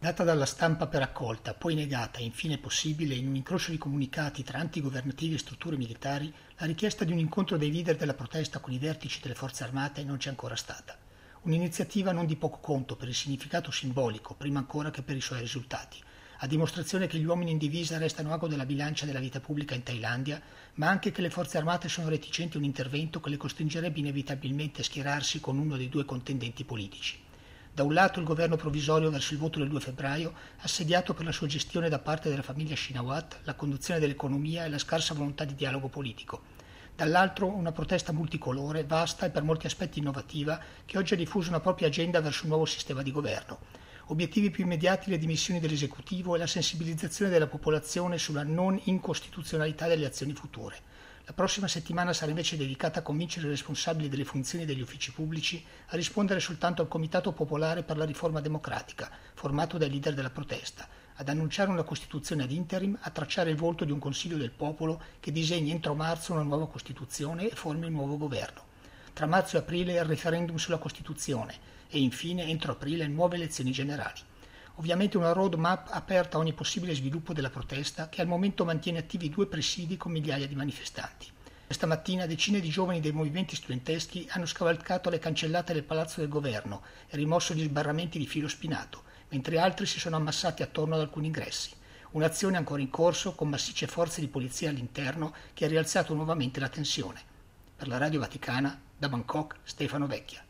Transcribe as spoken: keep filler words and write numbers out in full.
Data dalla stampa per accolta, poi negata e infine possibile in un incrocio di comunicati tra antigovernativi e strutture militari, la richiesta di un incontro dei leader della protesta con i vertici delle forze armate non c'è ancora stata. Un'iniziativa non di poco conto per il significato simbolico, prima ancora che per i suoi risultati, a dimostrazione che gli uomini in divisa restano ago della bilancia della vita pubblica in Thailandia, ma anche che le forze armate sono reticenti a un intervento che le costringerebbe inevitabilmente a schierarsi con uno dei due contendenti politici. Da un lato il governo provvisorio verso il voto del due febbraio, assediato per la sua gestione da parte della famiglia Shinawatra, la conduzione dell'economia e la scarsa volontà di dialogo politico. Dall'altro una protesta multicolore, vasta e per molti aspetti innovativa, che oggi ha diffuso una propria agenda verso un nuovo sistema di governo. Obiettivi più immediati le dimissioni dell'esecutivo e la sensibilizzazione della popolazione sulla non incostituzionalità delle azioni future. La prossima settimana sarà invece dedicata a convincere i responsabili delle funzioni degli uffici pubblici a rispondere soltanto al Comitato Popolare per la Riforma Democratica, formato dai leader della protesta, ad annunciare una Costituzione ad interim, a tracciare il volto di un Consiglio del Popolo che disegni entro marzo una nuova Costituzione e formi un nuovo governo. Tra marzo e aprile il referendum sulla Costituzione e infine entro aprile nuove elezioni generali. Ovviamente una roadmap aperta a ogni possibile sviluppo della protesta che al momento mantiene attivi due presidi con migliaia di manifestanti. Questa mattina decine di giovani dei movimenti studenteschi hanno scavalcato le cancellate del palazzo del governo e rimosso gli sbarramenti di filo spinato, mentre altri si sono ammassati attorno ad alcuni ingressi. Un'azione ancora in corso con massicce forze di polizia all'interno che ha rialzato nuovamente la tensione. Per la Radio Vaticana, da Bangkok, Stefano Vecchia.